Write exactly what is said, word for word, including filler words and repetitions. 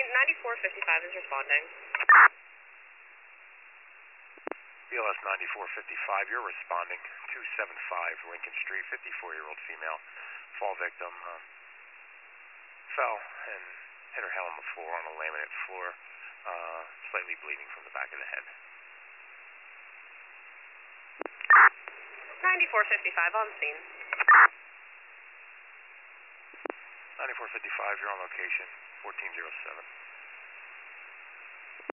ninety-four fifty-five is responding. B L S ninety-four fifty-five, you're responding. two seventy-five Lincoln Street, fifty-four-year-old female. Fall victim uh, fell and hit her head on the floor, on a laminate floor, uh, slightly bleeding from the back of the head. ninety-four fifty-five on scene. ninety-four fifty-five, you're on location. fourteen oh seven.